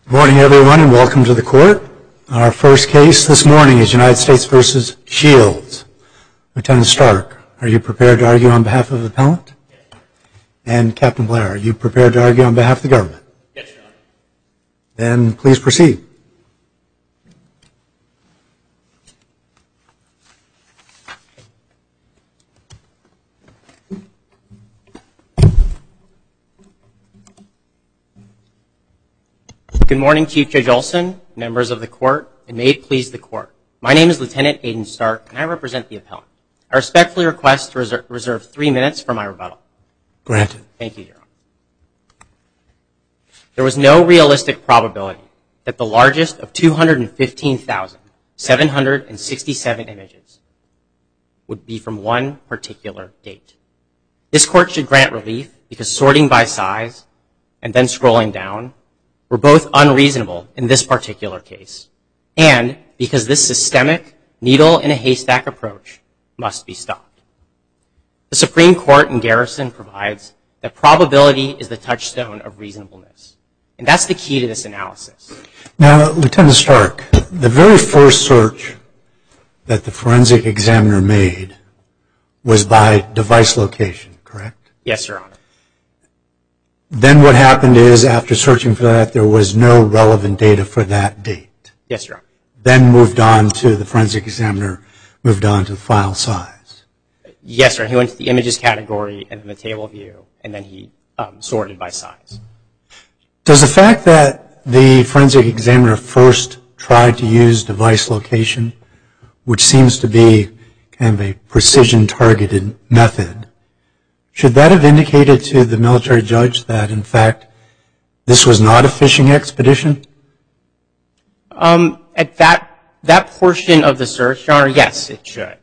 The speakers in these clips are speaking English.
Good morning, everyone, and welcome to the court. Our first case this morning is United States v. Shields. Lieutenant Stark, are you prepared to argue on behalf of the appellant? And Captain Blair, are you prepared to argue on behalf of the government? Yes, Your Honor. Then please proceed. Good morning, Chief Judge Olson, members of the court, and may it please the court. My name is Lieutenant Aiden Stark, and I represent the appellant. I respectfully request to reserve 3 minutes for my rebuttal. Granted. Thank you, Your Honor. There was no realistic probability that the largest of 215,767 images would be from one particular date. This court should grant relief because sorting by size and then scrolling down were both unreasonable in this particular case, and because this systemic needle-in-a-haystack approach must be stopped. The Supreme Court in Garrison provides that probability is the touchstone of reasonableness, and that's the key to this analysis. Now, Lieutenant Stark, the very first search that the forensic examiner made was by device location, correct? Yes, Your Honor. Then what happened is, after searching for that, there was no relevant data for that date. Yes, Your Honor. Then the forensic examiner moved on to the file size. Yes, sir. He went to the images category and then the table view, and then he sorted by size. Does the fact that the forensic examiner first tried to use device location, which seems to be kind of a precision-targeted method, should that have indicated to the military judge that, in fact, this was not a fishing expedition? At that portion of the search, Your Honor, yes, it should.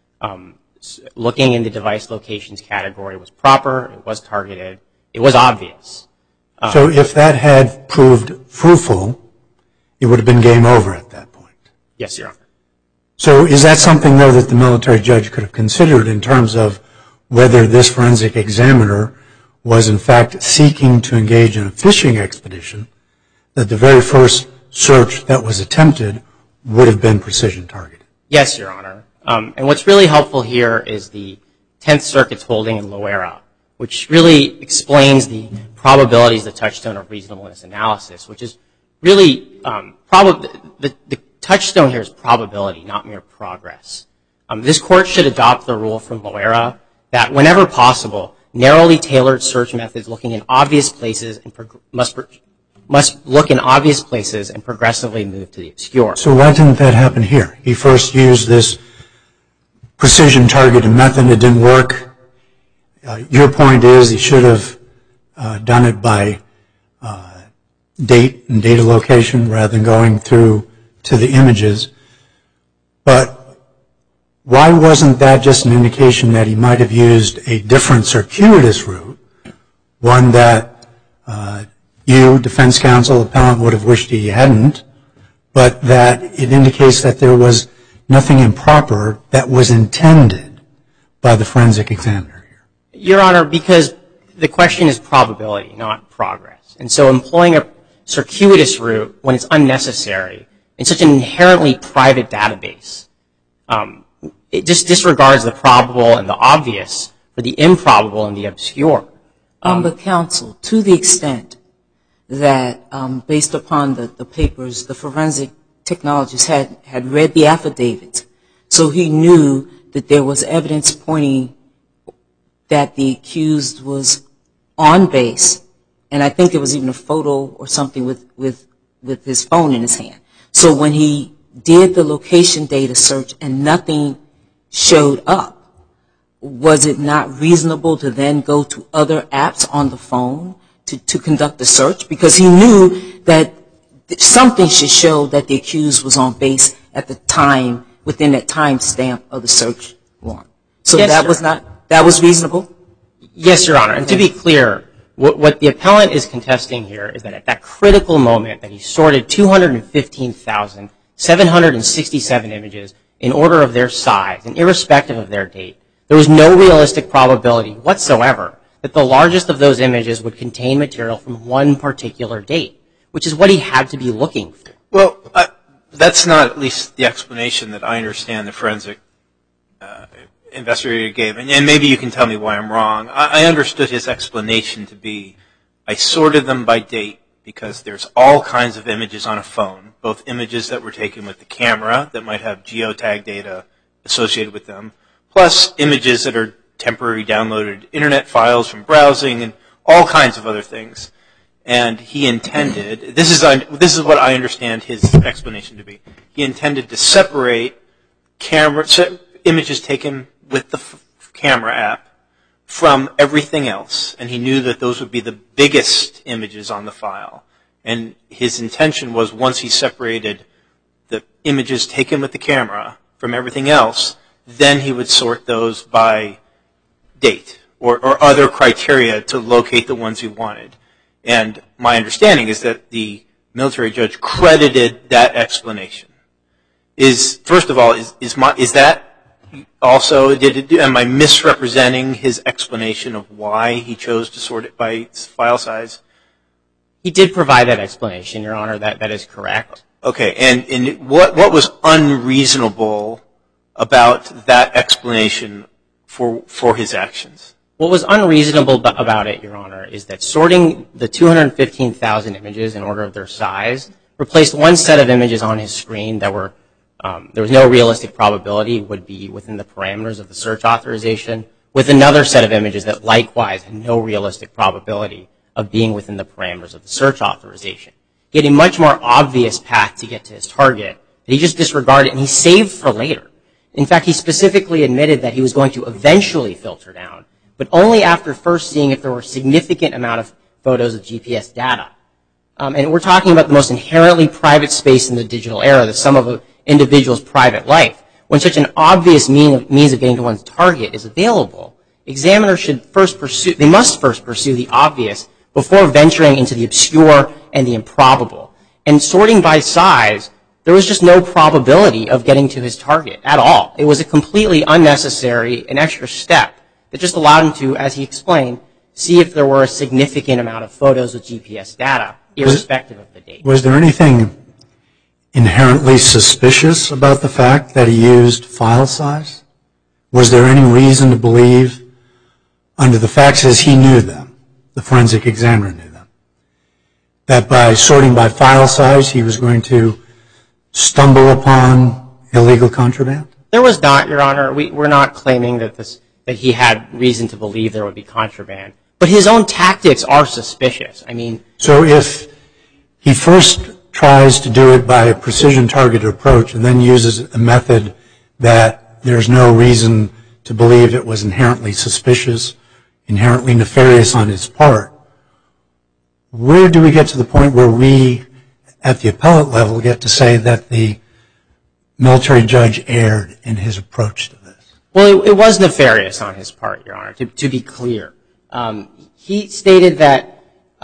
Looking in the device locations category was proper, it was targeted, it was obvious. So if that had proved fruitful, it would have been game over at that point? Yes, Your Honor. So is that something, though, that the military judge could have considered in terms of whether this forensic examiner was, in fact, seeking to engage in a fishing expedition, that the very first search that was attempted would have been precision-targeted? Yes, Your Honor. And what's really helpful here is the Tenth Circuit's holding in Loera, which really explains the probabilities, the touchstone of reasonableness analysis, which is really the touchstone here is probability, not mere progress. This court should adopt the rule from Loera that whenever possible, narrowly tailored search methods looking in obvious places must look in obvious places and progressively move to the obscure. So why didn't that happen here? He first used this precision-targeted method, it didn't work. Your point is he should have done it by date and data location rather than going through to the images. But why wasn't that just an indication that he might have used a different circuitous route, one that you, defense counsel, appellant, would have wished he hadn't, but that it indicates that there was nothing improper that was intended by the forensic examiner here? Your Honor, because the question is probability, not progress. And so employing a circuitous route when it's unnecessary in such an inherently private database, it just disregards the probable and the obvious for the improbable and the obscure. But counsel, to the extent that based upon the papers, the forensic technologist had read the affidavits, so he knew that there was evidence pointing that the accused was on base, and I think there was even a photo or something with his phone in his hand. So when he did the location data search and nothing showed up, was it not reasonable to then go to other apps on the phone to conduct the search? Because he knew that something should show that the accused was on base at the time, within that time stamp of the search warrant. So yes, that was reasonable? Yes, Your Honor. And to be clear, what the appellant is contesting here is that at that critical moment that he sorted 215,767 images in order of their size and irrespective of their date, there was no realistic probability whatsoever that the largest of those images would contain material from one particular date, which is what he had to be looking for. Well, that's not at least the explanation that I understand the forensic investigator gave. And maybe you can tell me why I'm wrong. I understood his explanation to be, I sorted them by date because there's all kinds of images on a phone, both images that were taken with the camera that might have geotag data associated with them, plus images that are temporary downloaded internet files from browsing and all kinds of other things. And he intended, this is what I understand his explanation to be, he intended to separate images taken with the camera app from everything else, and he knew that those would be the biggest images on the file. And his intention was, once he separated the images taken with the camera from everything else, then he would sort those by date or other criteria to locate the ones he wanted. And my understanding is that the military judge credited that explanation. First of all, is that also, am I misrepresenting his explanation of why he chose to sort it by file size? He did provide that explanation, Your Honor. That is correct. Okay, and what was unreasonable about that explanation for his actions? What was unreasonable about it, Your Honor, is that sorting the 215,000 images in order of their size replaced one set of images on his screen that were there was no realistic probability would be within the parameters of the search authorization, with another set of images that likewise had no realistic probability of being within the parameters of the search authorization. He had a much more obvious path to get to his target that he just disregarded and he saved for later. In fact, he specifically admitted that he was going to eventually filter down, but only after first seeing if there were a significant amount of photos of GPS data. And we're talking about the most inherently private space in the digital era, the sum of an individual's private life. When such an obvious means of getting to one's target is available, examiners should must first pursue the obvious before venturing into the obscure and the improbable. And sorting by size, there was just no probability of getting to his target at all. It was a completely unnecessary, an extra step that just allowed him to, as he explained, see if there were a significant amount of photos with GPS data, irrespective of the date. Was there anything inherently suspicious about the fact that he used file size? Was there any reason to believe, under the facts as he knew them, the forensic examiner knew them, that by sorting by file size he was going to stumble upon illegal contraband? There was not, Your Honor. We're not claiming that he had reason to believe there would be contraband. But his own tactics are suspicious. So if he first tries to do it by a precision targeted approach and then uses a method that there's no reason to believe it was inherently suspicious, inherently nefarious on his part, where do we get to the point where we, at the appellate level, get to say that the military judge erred in his approach to this? Well, it was nefarious on his part, Your Honor, to be clear. He stated that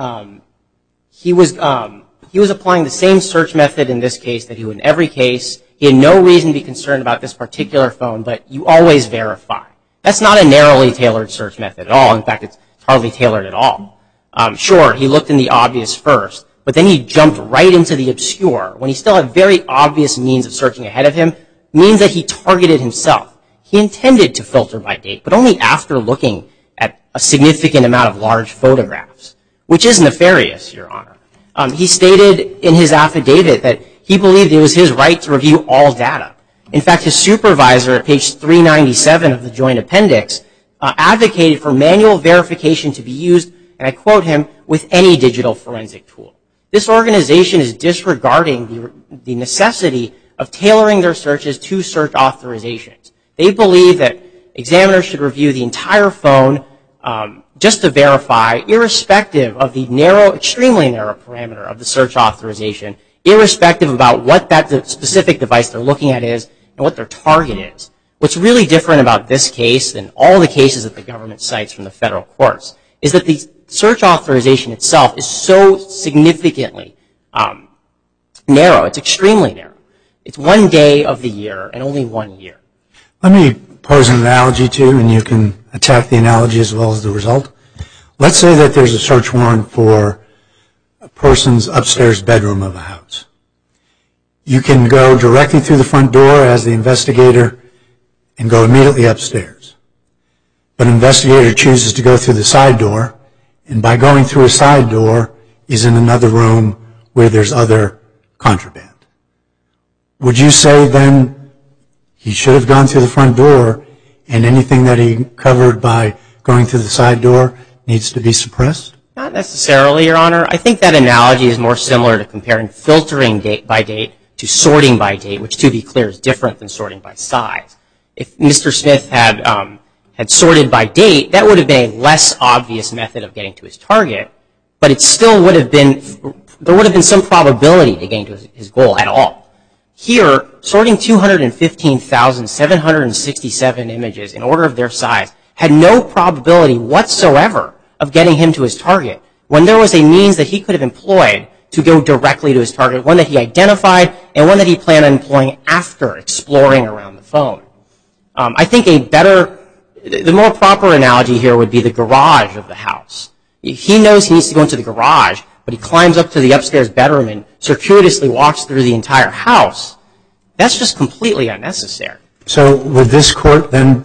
he was applying the same search method in this case that he would in every case. He had no reason to be concerned about this particular phone, but you always verify. That's not a narrowly tailored search method at all. In fact, it's hardly tailored at all. Sure, he looked in the obvious first, but then he jumped right into the obscure when he still had very obvious means of searching ahead of him, means that he targeted himself. He intended to filter by date, but only after looking at a significant amount of large photographs, which is nefarious, Your Honor. He stated in his affidavit that he believed it was his right to review all data. In fact, his supervisor at page 397 of the joint appendix advocated for manual verification to be used, and I quote him, with any digital forensic tool. This organization is disregarding the necessity of tailoring their searches to search authorizations. They believe that examiners should review the entire phone just to verify, irrespective of the narrow, extremely narrow parameter of the search authorization, irrespective about what that specific device they're looking at is and what their target is. What's really different about this case than all the cases that the government cites from the federal courts is that the search authorization itself is so significantly narrow. It's extremely narrow. It's 1 day of the year and only 1 year. Let me pose an analogy to you, and you can attack the analogy as well as the result. Let's say that there's a search warrant for a person's upstairs bedroom of a house. You can go directly through the front door as the investigator and go immediately upstairs. But an investigator chooses to go through the side door, and by going through a side door is in another room where there's other contraband. Would you say then he should have gone through the front door and anything that he covered by going through the side door needs to be suppressed? Not necessarily, Your Honor. I think that analogy is more similar to comparing filtering date by date to sorting by date, which, to be clear, is different than sorting by size. If Mr. Smith had sorted by date, that would have been a less obvious method of getting to his target, but it still would have been, there would have been some probability to getting to his goal at all. Here, sorting 215,767 images in order of their size had no probability whatsoever of getting him to his target when there was a means that he could have employed to go directly to his target, one that he identified and one that he planned on employing after exploring around the phone. I think the more proper analogy here would be the garage of the house. He knows he needs to go into the garage, but he climbs up to the upstairs bedroom and circuitously walks through the entire house. That's just completely unnecessary. So would this court then,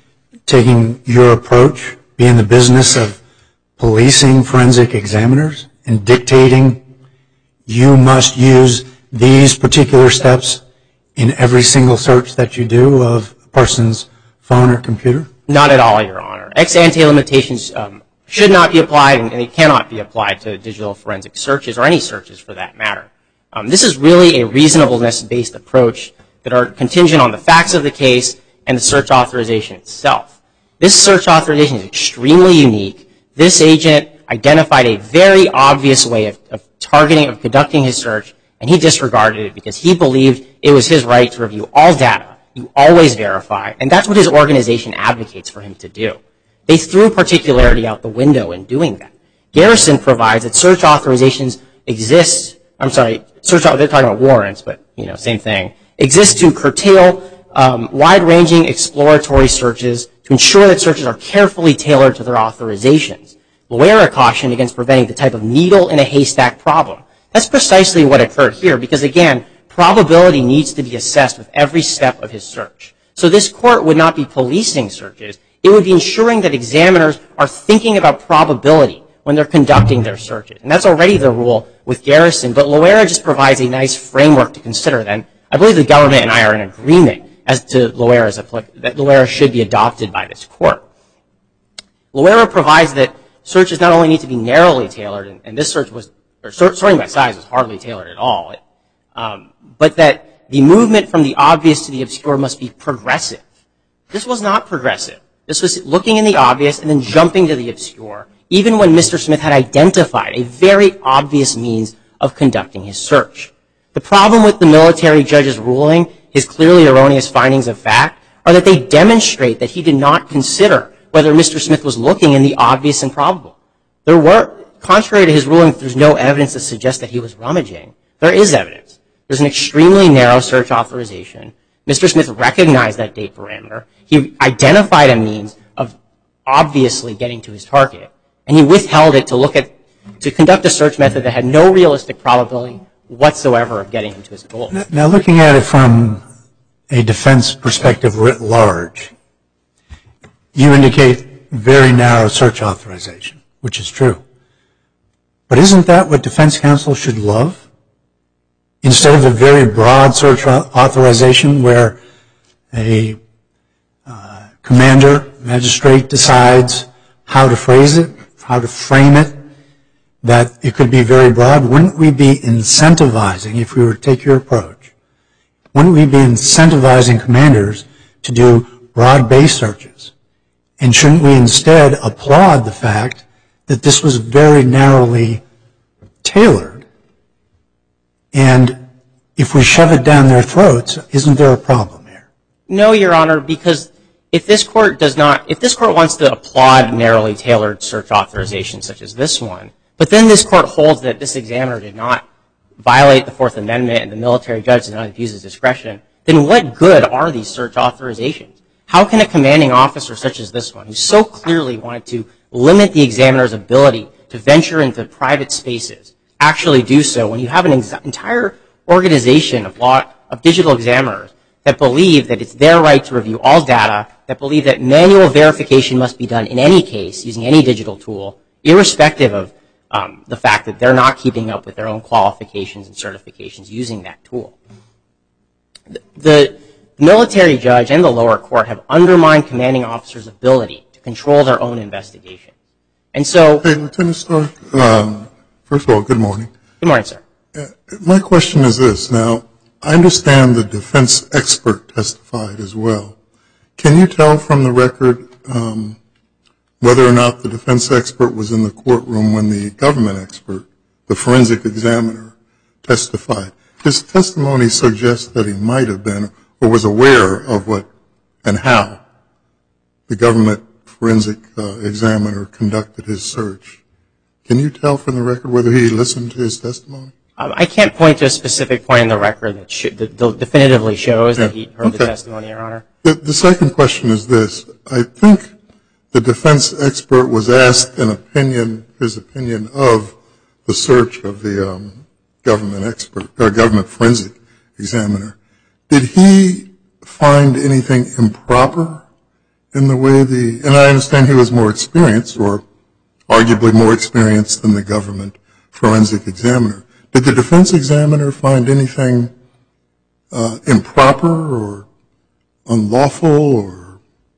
taking your approach, be in the business of policing forensic examiners and dictating you must use these particular steps in every single search that you do of a person's phone or computer? Not at all, Your Honor. Ex ante limitations should not be applied, and they cannot be applied to digital forensic searches or any searches for that matter. This is really a reasonableness-based approach that are contingent on the facts of the case and the search authorization itself. This search authorization is extremely unique. This agent identified a very obvious way of targeting, of conducting his search, and he disregarded it because he believed it was his right to review all data. You always verify, and that's what his organization advocates for him to do. They threw particularity out the window in doing that. Garrison provides that search authorizations exist, they're talking about warrants, but, same thing, exist to curtail wide-ranging exploratory searches to ensure that searches are carefully tailored to their authorizations. Loera cautioned against preventing the type of needle-in-a-haystack problem. That's precisely what occurred here because, again, probability needs to be assessed with every step of his search. So this court would not be policing searches. It would be ensuring that examiners are thinking about probability when they're conducting their searches. And that's already the rule with Garrison, but Loera just provides a nice framework to consider then. I believe the government and I are in agreement as to that Loera should be adopted by this court. Loera provides that searches not only need to be narrowly tailored, and this search sorting by size was hardly tailored at all, but that the movement from the obvious to the obscure must be progressive. This was not progressive. This was looking in the obvious and then jumping to the obscure, even when Mr. Smith had identified a very obvious means of conducting his search. The problem with the military judge's ruling, his clearly erroneous findings of fact, are that they demonstrate that he did not consider whether Mr. Smith was looking in the obvious and probable. Contrary to his ruling, there's no evidence to suggest that he was rummaging. There is evidence. There's an extremely narrow search authorization. Mr. Smith recognized that date parameter. He identified a means of obviously getting to his target, and he withheld it to conduct a search method that had no realistic probability whatsoever of getting him to his goal. Now, looking at it from a defense perspective writ large, you indicate very narrow search authorization, which is true. But isn't that what defense counsel should love? Instead of a very broad search authorization where a commander, magistrate decides how to phrase it, how to frame it, that it could be very broad, wouldn't we be incentivizing, if we were to take your approach, wouldn't we be incentivizing commanders to do broad-based searches? And shouldn't we instead applaud the fact that this was very narrowly tailored? And if we shove it down their throats, isn't there a problem here? No, Your Honor, because if this court wants to applaud narrowly tailored search authorization such as this one, but then this court holds that this examiner did not violate the Fourth Amendment and the military judge did not abuse his discretion, then what good are these search authorizations? How can a commanding officer such as this one, who so clearly wanted to limit the examiner's ability to venture into private spaces actually do so when you have an entire organization of digital examiners that believe that it's their right to review all data, that believe that manual verification must be done in any case using any digital tool, irrespective of the fact that they're not keeping up with their own qualifications and certifications using that tool. The military judge and the lower court have undermined commanding officers' ability to control their own investigation. And so... Hey, Lieutenant Stark, first of all, good morning. Good morning, sir. My question is this. Now, I understand the defense expert testified as well. Can you tell from the record whether or not the defense expert was in the courtroom when the government expert, the forensic examiner, testified? His testimony suggests that he might have been or was aware of what and how the government forensic examiner conducted his search. Can you tell from the record whether he listened to his testimony? I can't point to a specific point in the record that definitively shows that he heard the testimony, Your Honor. The second question is this. I think the defense expert was asked his opinion of the search of the government forensic examiner. Did he find anything improper in the way and I understand he was more experienced or arguably more experienced than the government forensic examiner. Did the defense examiner find anything improper or unlawful or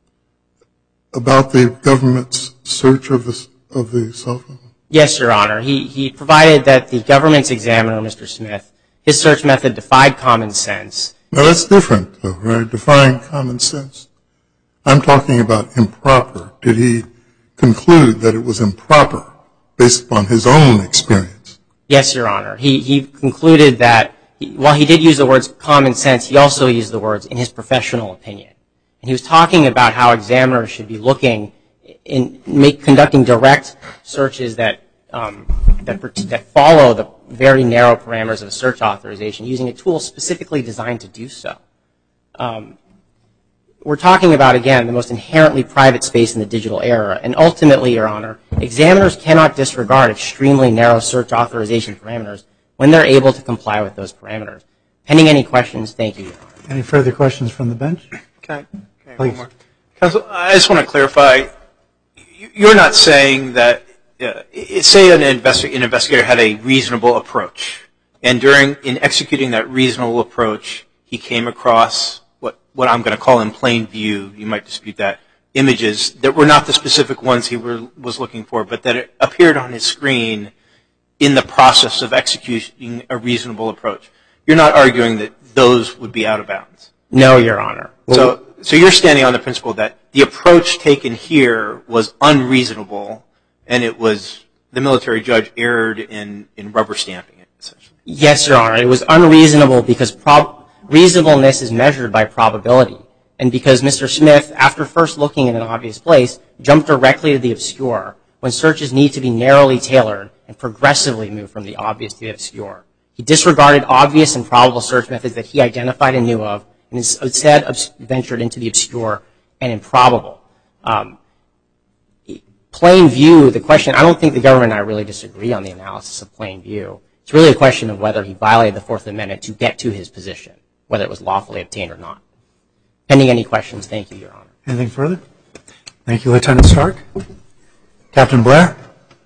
about the government's search of the cell phone? Yes, Your Honor. He provided that the government's examiner, Mr. Smith, his search method defied common sense. Now, that's different, though, right? Defying common sense. I'm talking about improper. Did he conclude that it was improper based upon his own experience? Yes, Your Honor. He concluded that while he did use the words common sense, he also used the words in his professional opinion. And he was talking about how examiners should be conducting direct searches that follow the very narrow parameters of a search authorization using a tool specifically designed to do so. We're talking about, again, the most inherently private space in the digital era. And ultimately, Your Honor, examiners cannot disregard extremely narrow search authorization parameters when they're able to comply with those parameters. Pending any questions, thank you, Your Honor. Any further questions from the bench? Okay. Please. One more. Counsel, I just want to clarify. You're not saying that, say an investigator had a reasonable approach, and in executing that reasonable approach, he came across what I'm going to call in plain view, you might dispute that, images that were not the specific ones he was looking for, but that it appeared on his screen in the process of executing a reasonable approach. You're not arguing that those would be out of bounds? No, Your Honor. So you're standing on the principle that the approach taken here was unreasonable, and it was the military judge erred in rubber stamping it, essentially. Yes, Your Honor. It was unreasonable because reasonableness is measured by probability. And because Mr. Smith, after first looking in an obvious place, jumped directly to the obscure when searches need to be narrowly tailored and progressively move from the obvious to the obscure. He disregarded obvious and probable search methods that he identified and knew of, and instead ventured into the obscure and improbable. Plain view, the question, I don't think the government and I really disagree on the analysis of plain view. It's really a question of whether he violated the Fourth Amendment to get to his position, whether it was lawfully obtained or not. Pending any questions, thank you, Your Honor. Anything further? Thank you, Lieutenant Stark. Captain Blair?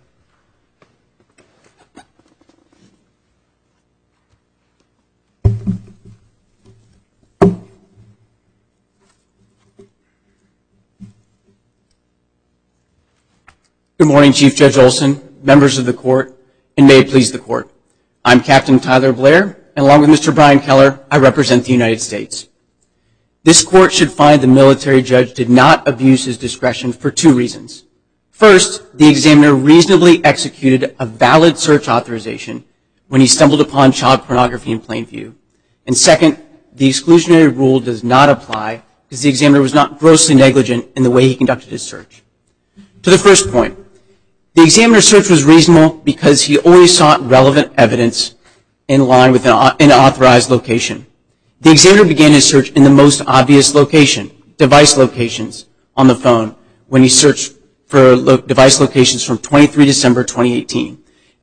Good morning, Chief Judge Olson, members of the court, and may it please the court. I'm Captain Tyler Blair, and along with Mr. Brian Keller, I represent the United States. This court should find the military judge did not abuse his discretion for two reasons. First, the examiner reasonably executed a valid search authorization when he stumbled upon child pornography in plain view. And second, the exclusionary rule does not apply because the examiner was not grossly negligent in the way he conducted his search. To the first point, the examiner's search was reasonable because he always sought relevant evidence in line with an authorized location. The examiner began his search in the most obvious location, device locations on the phone, when he searched for device locations from 23 December 2018.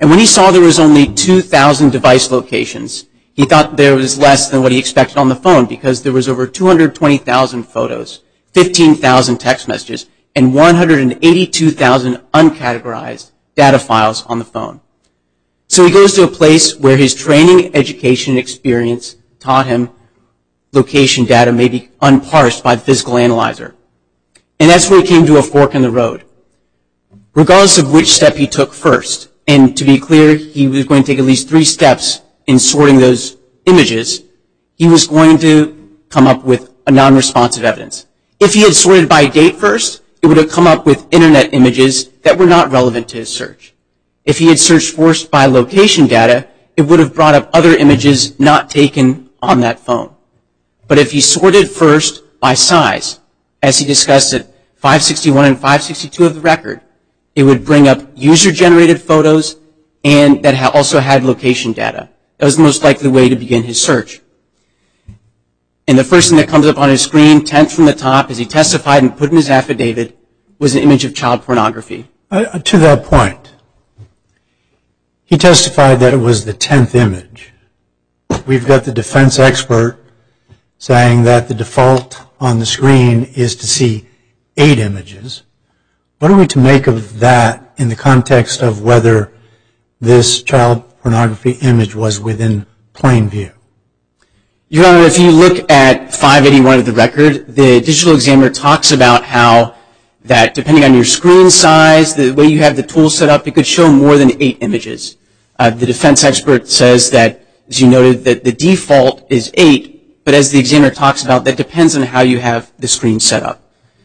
And when he saw there was only 2,000 device locations, he thought there was less than what he expected on the phone because there was over 220,000 photos, 15,000 text messages, and 182,000 uncategorized data files on the phone. So he goes to a place where his training, education, and experience taught him location data may be unparsed by the physical analyzer. And that's where he came to a fork in the road. Regardless of which step he took first, and to be clear, he was going to take at least 3 steps in sorting those images, he was going to come up with a non-responsive evidence. If he had sorted by date first, it would have come up with internet images that were not relevant to his search. If he had searched first by location data, it would have brought up other images not taken on that phone. But if he sorted first by size, as he discussed at 561 and 562 of the record, it would bring up user-generated photos and that also had location data. That was the most likely way to begin his search. And the first thing that comes up on his screen, 10th from the top, as he testified and put in his affidavit, was an image of child pornography. To that point, he testified that it was the 10th image. We've got the defense expert saying that the default on the screen is to see 8 images. What are we to make of that in the context of whether this child pornography image was within plain view? Your Honor, if you look at 581 of the record, the digital examiner talks about how that depending on your screen size, the way you have the tool set up, it could show more than 8 images. The defense expert says that, as you noted, that the default is 8, but as the examiner talks about, that depends on how you have the screen set up.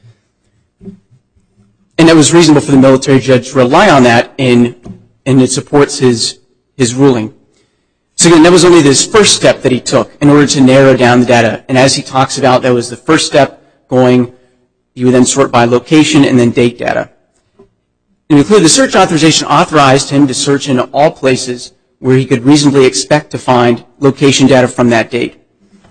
And it was reasonable for the military judge to rely on that, and it supports his ruling. So again, that was only this first step that he took in order to narrow down the data. And as he talks about, that was the first step going, you would then sort by location and then date data. And to be clear, the search authorization authorized him to search in all places where he could reasonably expect to find location data from that date.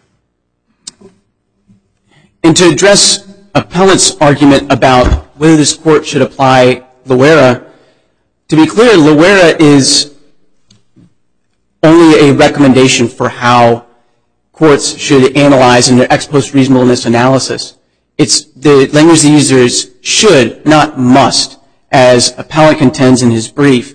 And to address appellant's argument about whether this court should apply Loera, to be clear, Loera is only a recommendation for how courts should analyze in their ex post reasonableness analysis. It's the language they use there is should, not must, as appellant contends in his brief.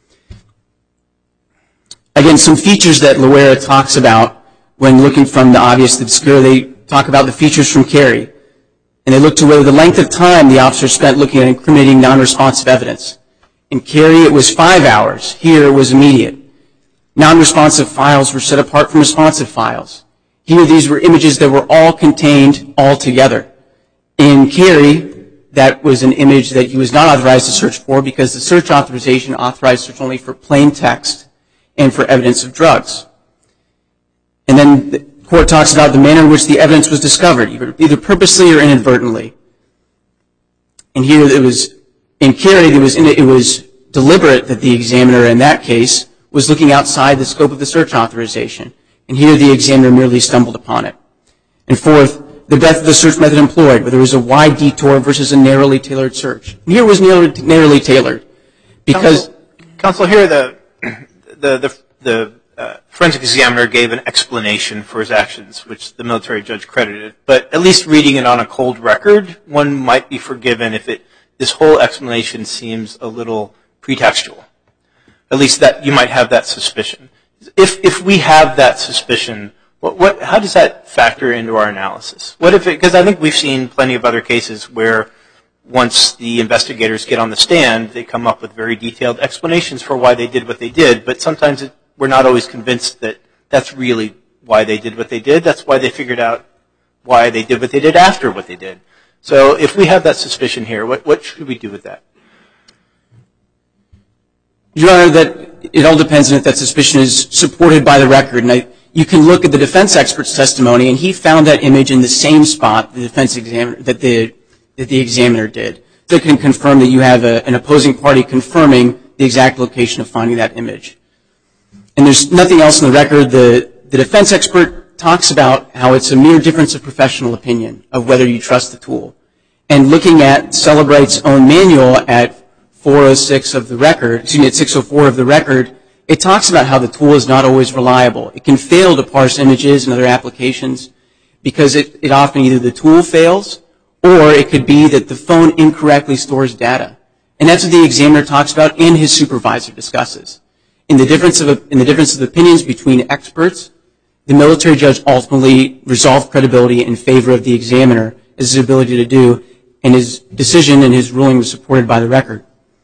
Again, some features that Loera talks about when looking from the obvious to the obscure, they talk about the features from Carey. And they look to whether the length of time the officer spent looking at incriminating non-responsive evidence. In Carey, it was 5 hours. Here, it was immediate. Non-responsive files were set apart from responsive files. Here, these were images that were all contained all together. In Carey, that was an image that he was not authorized to search for because the search authorization authorized search only for plain text and for evidence of drugs. And then the court talks about the manner in which the evidence was discovered, either purposely or inadvertently. And here, in Carey, it was deliberate that the examiner in that case was looking outside the scope of the search authorization. And here, the examiner merely stumbled upon it. And fourth, the breadth of the search method employed, whether it was a wide detour versus a narrowly tailored search. And here it was narrowly tailored because... Counsel, here the forensic examiner gave an explanation for his actions, which the military judge credited. But at least reading it on a cold record, one might be forgiven if this whole explanation seems a little pretextual. At least that you might have that suspicion. If we have that suspicion, how does that factor into our analysis? Because I think we've seen plenty of other cases where once the investigators get on the stand, they come up with very detailed explanations for why they did what they did. But sometimes we're not always convinced that that's really why they did what they did. That's why they figured out why they did what they did after what they did. So if we have that suspicion here, what should we do with that? Your Honor, that it all depends on if that suspicion is supported by the record. And you can look at the defense expert's testimony, and he found that image in the same spot the defense examiner that the examiner did. So it can confirm that you have an opposing party confirming the exact location of finding that image. And there's nothing else in the record. The defense expert talks about how it's a mere difference of professional opinion of whether you trust the tool. And looking at Celebrite's own manual at 406 of the record, excuse me, at 604 of the record, it talks about how the tool is not always reliable. It can fail to parse images and other applications because it often either the tool fails or it could be that the phone incorrectly stores data. And that's what the examiner talks about and his supervisor discusses. In the difference of opinions between experts, the military judge ultimately resolved credibility in favor of the examiner as his ability to do, and his decision and his ruling was supported by the record.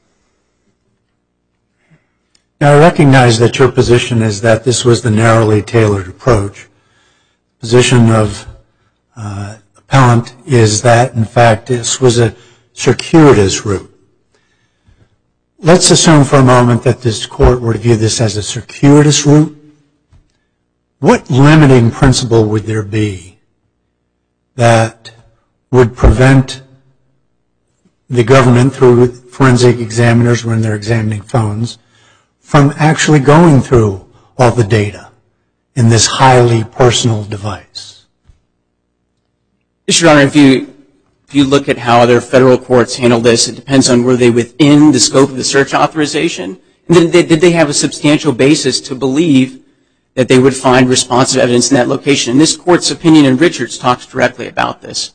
Now, I recognize that your position is that this was the narrowly tailored approach. The position of appellant is that, in fact, this was a circuitous route. Let's assume for a moment that this court were to view this as a circuitous route. What limiting principle would there be that would prevent the government, through forensic examiners when they're examining phones, from actually going through all the data in this highly personal device? Your Honor, if you look at how other federal courts handle this, it depends on were they within the scope of the search authorization, and did they have a substantial basis to believe that they would find responsive evidence in that location. And this court's opinion in Richards talks directly about this.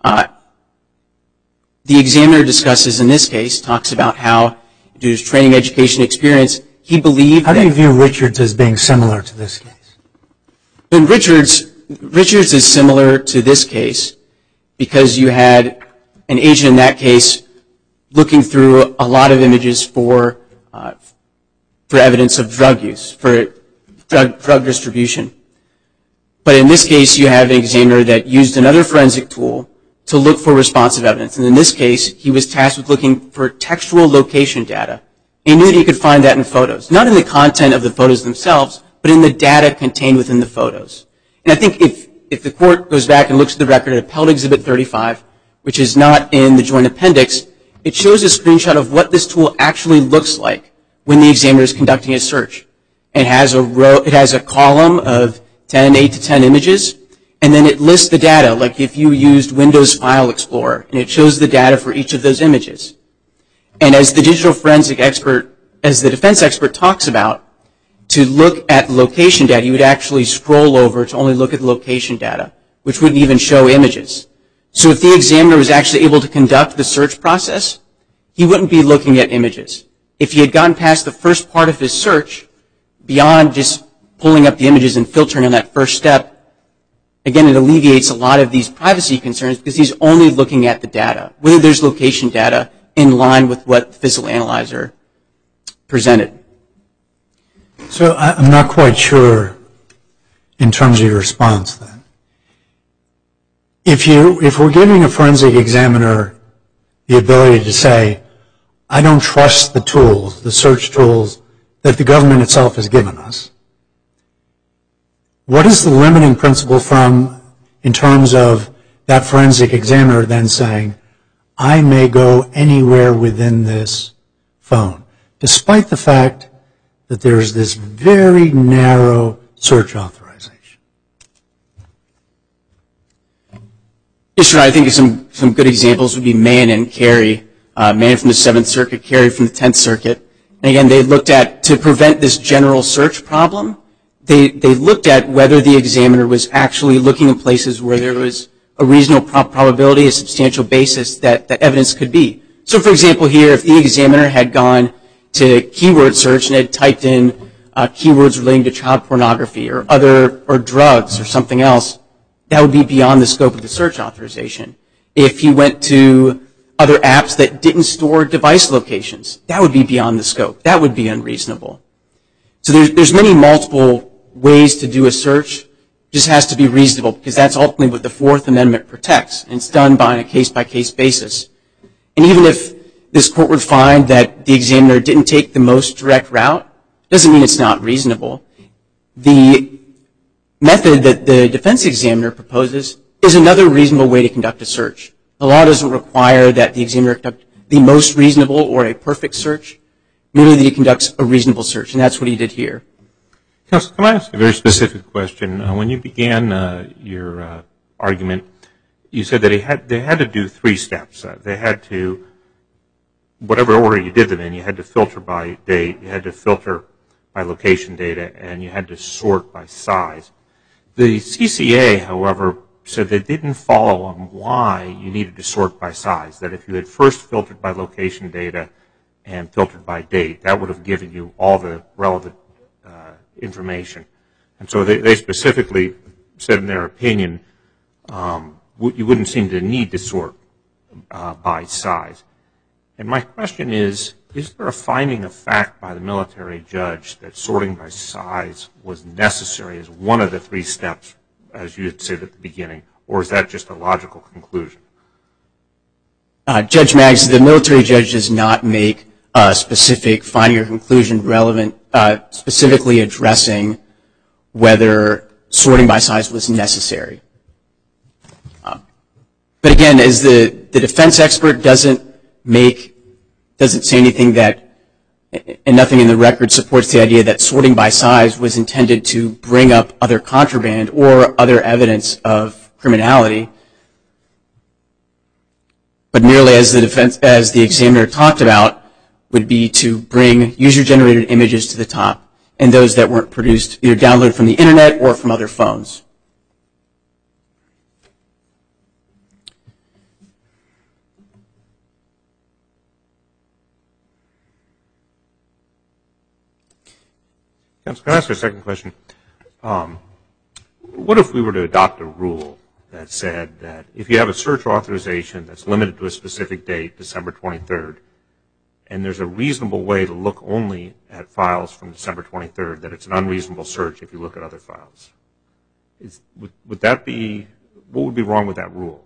The examiner discusses in this case, talks about how, due to his training, education, experience, he believed that... How do you view Richards as being similar to this case? In Richards is similar to this case because you had an agent in that case looking through a lot of images for evidence of drug use, for drug distribution. But in this case, you have an examiner that used another forensic tool to look for responsive evidence. And in this case, he was tasked with looking for textual location data. He knew that he could find that in photos, not in the content of the photos themselves, but in the data contained within the photos. And I think if the court goes back and looks at the record at Appellate Exhibit 35, which is not in the joint appendix, it shows a screenshot of what this tool actually looks like when the examiner is conducting a search. It has a column of 8 to 10 images, and then it lists the data, like if you used Windows File Explorer, and it shows the data for each of those images. And as the digital forensic expert, as the defense expert talks about, to look at location data, you would actually scroll over to only look at the location data, which wouldn't even show images. So if the examiner was actually able to conduct the search process, he wouldn't be looking at images. If he had gotten past the first part of his search, beyond just pulling up the images and filtering on that first step, again, it alleviates a lot of these privacy concerns because he's only looking at the data, whether there's location data in line with what the physical analyzer presented. So I'm not quite sure in terms of your response then. If we're giving a forensic examiner the ability to say, I don't trust the tools, the search tools that the government itself has given us, what is the limiting principle in terms of that forensic examiner then saying, I may go anywhere within this phone, despite the fact that there's this very narrow search authorization? Yes, sir. I think some good examples would be Mann and Carey. Mann from the 7th Circuit, Carey from the 10th Circuit. And again, they looked at, to prevent this general search problem, they looked at whether the examiner was actually looking in places where there was a reasonable probability, a substantial basis that evidence could be. So, for example, here, if the examiner had gone to keyword search and had typed in keywords relating to child pornography or drugs or something else, that would be beyond the scope of the search authorization. If he went to other apps that didn't store device locations, that would be beyond the scope. That would be unreasonable. So there's many multiple ways to do a search. It just has to be reasonable because that's ultimately what the Fourth Amendment protects. And it's done on a case-by-case basis. And even if this court would find that the examiner didn't take the most direct route, it doesn't mean it's not reasonable. The method that the defense examiner proposes is another reasonable way to conduct a search. The law doesn't require that the examiner conduct the most reasonable or a perfect search, merely that he conducts a reasonable search, and that's what he did here. Counsel, can I ask a very specific question? When you began your argument, you said that they had to do 3 steps. They had to whatever order you did them in, you had to filter by date, you had to filter by location data, and you had to sort by size. The CCA, however, said they didn't follow on why you needed to sort by size, that if you had first filtered by location data and filtered by date, that would have given you all the relevant information. And so they specifically said in their opinion, you wouldn't seem to need to sort by size. And my question is there a finding of fact by the military judge that sorting by size was necessary as one of the three steps, as you had said at the beginning, or is that just a logical conclusion? Judge Maggs, the military judge does not make a specific finding or conclusion relevant, specifically addressing whether sorting by size was necessary. But again, as the defense expert doesn't say anything that, and nothing in the record supports the idea that sorting by size was intended to bring up other contraband or other evidence of criminality, but merely as the examiner talked about, would be to bring user-generated images to the top, and those that weren't produced either downloaded from the internet or from other phones. Can I ask a second question? What if we were to adopt a rule that said that if you have a search authorization that's limited to a specific date, December 23rd, and there's a reasonable way to look only at files from December 23rd, that it's an unreasonable search if you look at other files? Would that be, what would be wrong with that rule?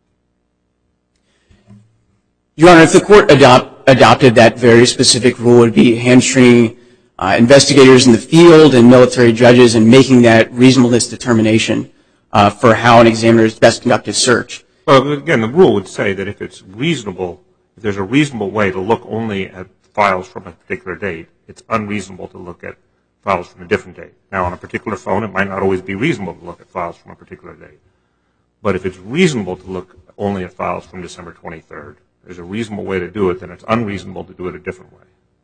Your Honor, if the court adopted that very specific rule, it would be hamstringing investigators in the field and military judges in making that reasonableness determination for how an examiner is best conduct his search. Well, again, the rule would say that if it's reasonable, if there's a reasonable way to look only at files from a particular date, it's unreasonable to look at files from a different date. Now, on a particular phone, it might not always be reasonable to look at files from a particular date. But if it's reasonable to look only at files from December 23rd, there's a reasonable way to do it, then it's unreasonable to do it a different way.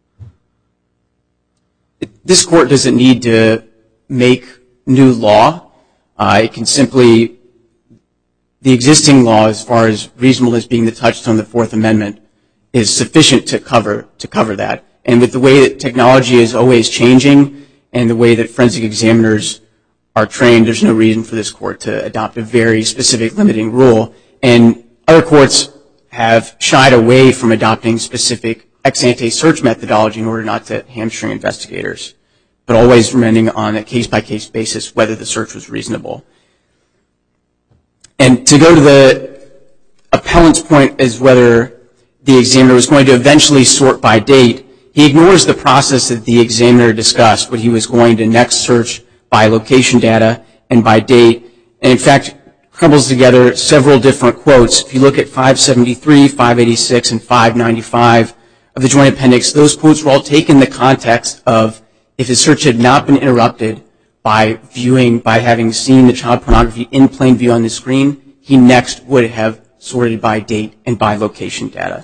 This court doesn't need to make new law. It can simply, the existing law as far as reasonableness being the touchstone of the Fourth Amendment is sufficient to cover that. And with the way that technology is always changing and the way that forensic examiners are trained, there's no reason for this court to adopt a very specific limiting rule. And other courts have shied away from adopting specific ex-ante search methodology in order not to hamstring investigators, but always remaining on a case-by-case basis whether the search was reasonable. And to go to the appellant's point as whether the examiner was going to eventually sort by date, he ignores the process that the examiner discussed, when he was going to next search by location data and by date, and in fact crumbles together several different quotes. If you look at 573, 586, and 595 of the Joint Appendix, those quotes were all taken in the context of if his search had not been interrupted by having seen the child pornography in plain view on the screen, he next would have sorted by date and by location data.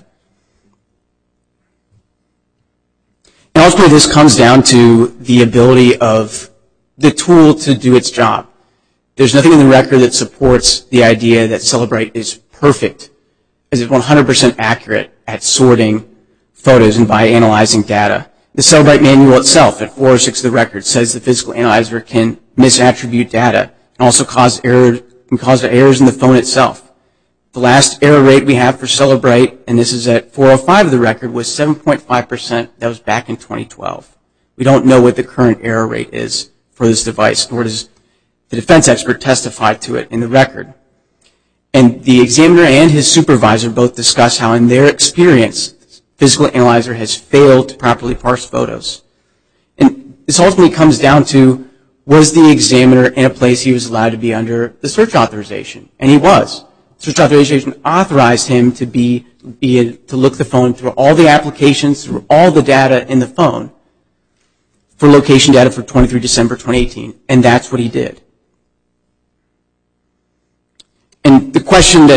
And ultimately this comes down to the ability of the tool to do its job. There's nothing in the record that supports the idea that Cellebrite is perfect, is 100% accurate at sorting photos and by analyzing data. The Cellebrite manual itself at 406 of the record says the physical analyzer can misattribute data and also cause errors in the phone itself. The last error rate we have for Cellebrite, and this is at 405 of the record, was 7.5%. That was back in 2012. We don't know what the current error rate is for this device, nor does the defense expert testify to it in the record. And the examiner and his supervisor both discuss how in their experience, physical analyzer has failed to properly parse photos. And this ultimately comes down to, was the examiner in a place he was allowed to be under the search authorization? And he was. The search authorization authorized him to look the phone through all the applications, through all the data in the phone for location data for 23 December 2018. And that's what he did. And the question that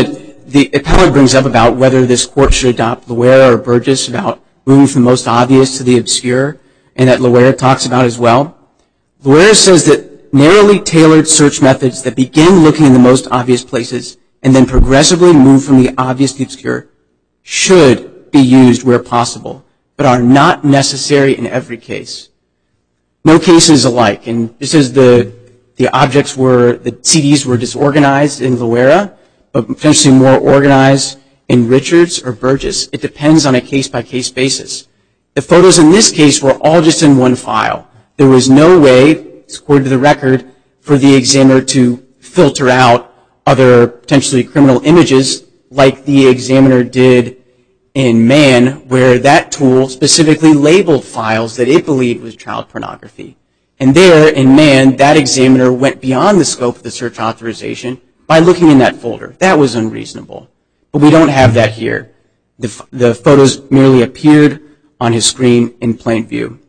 the appellant brings up about whether this court should adopt Loera or Burgess about moving from the most obvious to the obscure, and that Loera talks about as well. Loera says that narrowly tailored search methods that begin looking in the most obvious places and then progressively move from the obvious to the obscure should be used where possible, but are not necessary in every case. No case is alike, and just as the CDs were disorganized in Loera, but potentially more organized in Richards or Burgess, it depends on a case-by-case basis. The photos in this case were all just in one file. There was no way, according to the record, for the examiner to filter out other potentially criminal images like the examiner did in Mann, where that tool specifically labeled files that it believed was child pornography. And there, in Mann, that examiner went beyond the scope of the search authorization by looking in that folder. That was unreasonable. But we don't have that here. The photos merely appeared on his screen in plain view.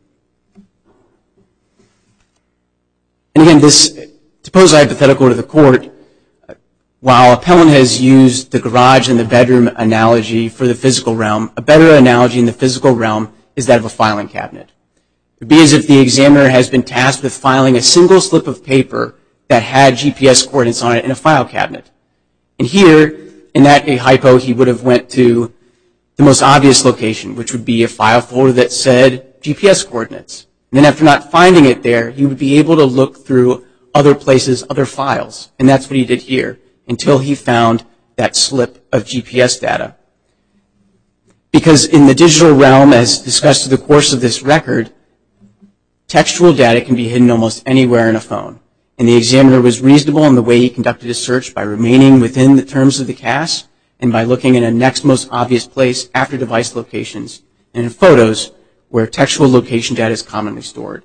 And again, to pose a hypothetical to the court, while appellant has used the garage and the bedroom analogy for the physical realm, a better analogy in the physical realm is that of a filing cabinet. It would be as if the examiner has been tasked with filing a single slip of paper that had GPS coordinates on it in a file cabinet. And here, in that hypo, he would have went to the most obvious location, which would be a file folder that said GPS coordinates. And then after not finding it there, he would be able to look through other places, other files. And that's what he did here, until he found that slip of GPS data. Because in the digital realm, as discussed through the course of this record, textual data can be hidden almost anywhere in a phone. And the examiner was reasonable in the way he conducted his search by remaining within the terms of the CAS and by looking in a next most obvious place after device locations and in photos where textual location data is commonly stored.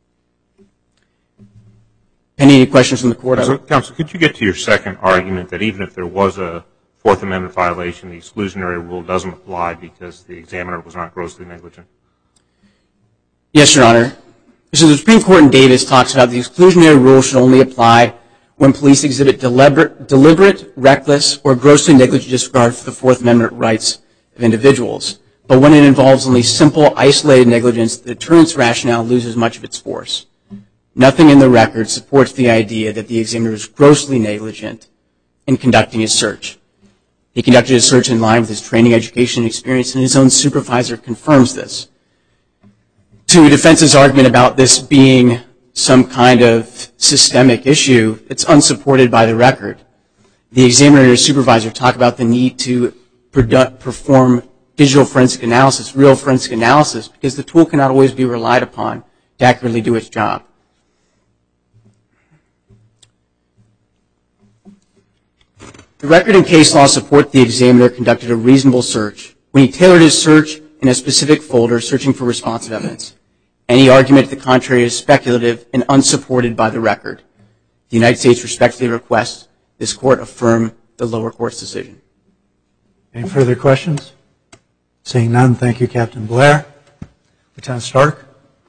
Any questions from the court? Counsel, could you get to your second argument that even if there was a Fourth Amendment violation, the exclusionary rule doesn't apply because the examiner was not grossly negligent? Yes, Your Honor. So the Supreme Court in Davis talks about the exclusionary rule should only apply when police exhibit deliberate, reckless, or grossly negligent disregard for the Fourth Amendment rights of individuals. But when it involves only simple, isolated negligence, the deterrence rationale loses much of its force. Nothing in the record supports the idea that the examiner was grossly negligent in conducting his search. He conducted his search in line with his training, education, and experience, and his own supervisor confirms this. To defense's argument about this being some kind of systemic issue, it's unsupported by the record. The examiner and his supervisor talk about the need to perform digital forensic analysis, real forensic analysis, because the tool cannot always be relied upon to accurately do its job. The record and case law support the examiner conducted a reasonable search when he tailored his search in a specific folder searching for responsive evidence. Any argument to the contrary is speculative and unsupported by the record. The United States respectfully requests this court affirm the lower court's decision. Any further questions? Seeing none, thank you, Captain Blair. Lieutenant Stark.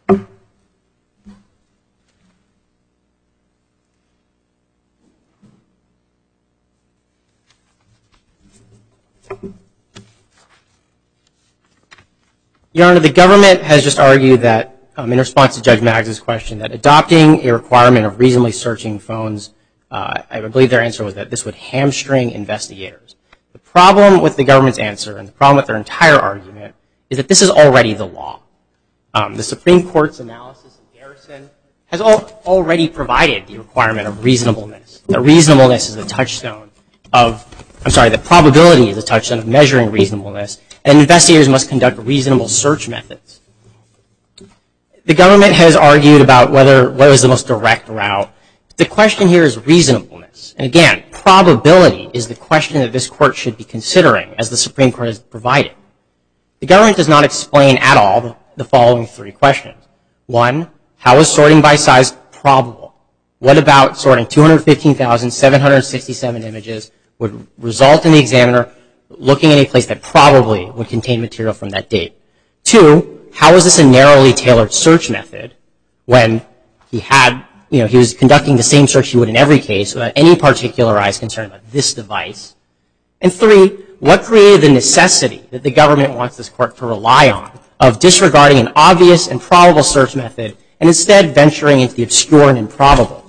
Your Honor, the government has just argued that, in response to Judge Maggs' question, that adopting a requirement of reasonably searching phones, I believe their answer was that this would hamstring investigators. The problem with the government's answer and the problem with their entire argument is that this is already the law. The Supreme Court's analysis of Garrison has already provided the requirement of reasonableness. The reasonableness is the touchstone the probability is the touchstone of measuring reasonableness, and investigators must conduct reasonable search methods. The government has argued about what is the most direct route. The question here is reasonableness. And again, probability is the question that this court should be considering, as the Supreme Court has provided. The government does not explain at all the following three questions. One, how is sorting by size probable? What about sorting 215,767 images would result in the examiner looking at a place that probably would contain material from that date? Two, how is this a narrowly tailored search method when he was conducting the same search he would in every case without any particularized concern about this device? And 3, what created the necessity that the government wants this court to rely on of disregarding an obvious and probable search method and instead venturing into the obscure and improbable?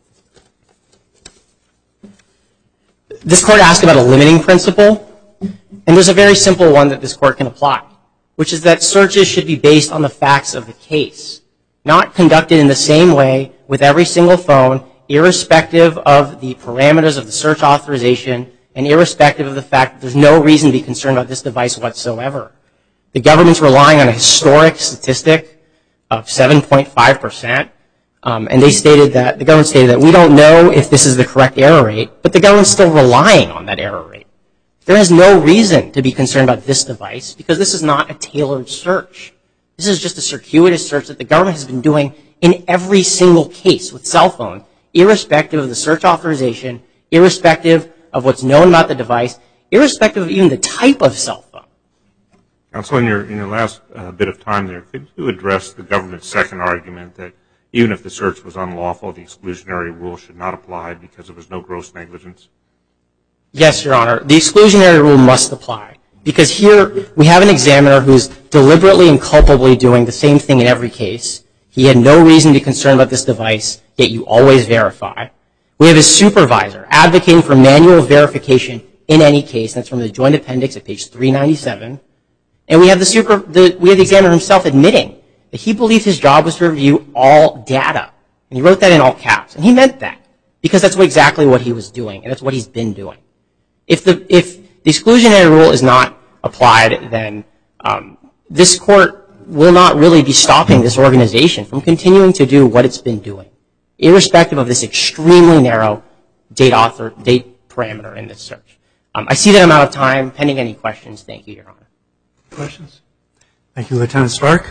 This court asked about a limiting principle, and there's a very simple one that this court can apply, which is that searches should be based on the facts of the case, not conducted in the same way with every single phone, irrespective of the parameters of the search authorization and irrespective of the fact that there's no reason to be concerned about this device whatsoever. The government's relying on a historic statistic of 7.5%, and the government stated that we don't know if this is the correct error rate, but the government's still relying on that error rate. There is no reason to be concerned about this device because this is not a tailored search. This is just a circuitous search that the government has been doing in every single case with cell phone, irrespective of the search authorization, irrespective of what's known about the device, irrespective of even the type of cell phone. Counsel, in your last bit of time there, could you address the government's second argument that even if the search was unlawful, the exclusionary rule should not apply because there was no gross negligence? Yes, Your Honor. The exclusionary rule must apply because here we have an examiner who's deliberately and culpably doing the same thing in every case. He had no reason to be concerned about this device, yet you always verify. We have a supervisor advocating for manual verification in any case. That's from the joint appendix at page 397. And we have the examiner himself admitting that he believed his job was to review all data. And he wrote that in all caps. And he meant that because that's exactly what he was doing, and that's what he's been doing. If the exclusionary rule is not applied, then this court will not really be stopping this organization from continuing to do what it's been doing, irrespective of this extremely narrow date parameter in this search. I see that I'm out of time. Pending any questions, thank you, Your Honor. Questions? Thank you, Lieutenant Stark.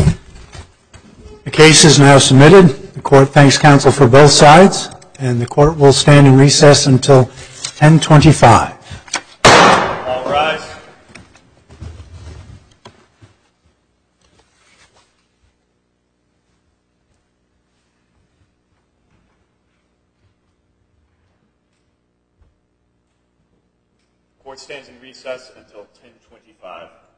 The case is now submitted. The court thanks counsel for both sides, and the court will stand in recess until 10:25. All rise. Court stands in recess until 10:25.